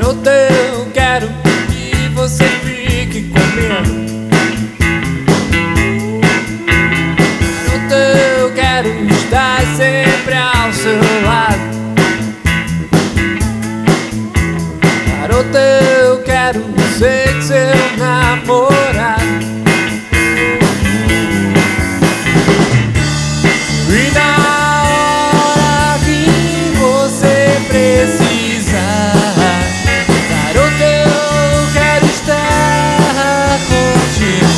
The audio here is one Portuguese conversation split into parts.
Garota, eu quero que você fique comigo. Garota, eu quero estar sempre ao seu lado. Garota, eu quero ser seu namorado. E na hora que você precisar, garota, eu quero estar contigo.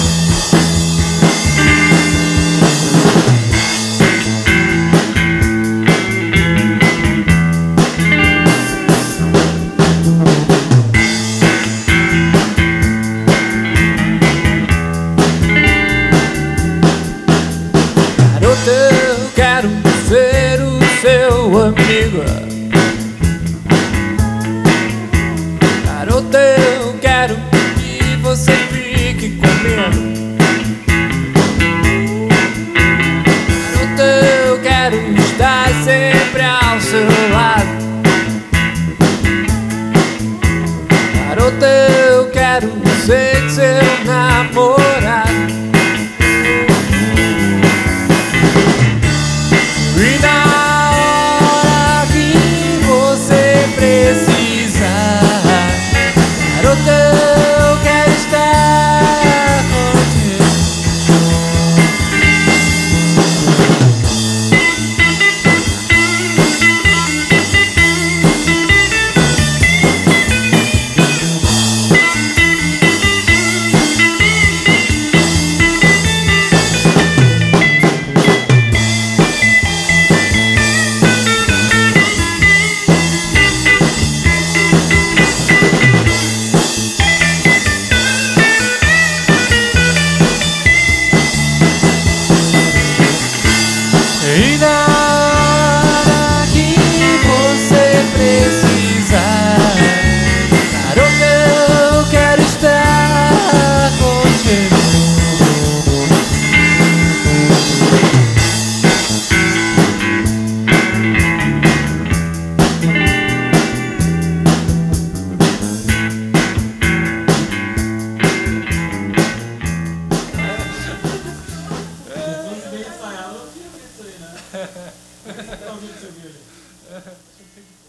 Garota, eu quero ser o seu amigo. Garota, eu quero que você fique comigo. Garota, eu quero estar sempre ao seu lado. Garota, eu quero ser seu namorado. E na hora que você precisar, garota, eu quero estar contigo. E na hora que você precisar, garota, eu quero estar contigo. Bem ensaiado, eu tinha feito isso aí, né? Você tá ouvindo o seu vídeo?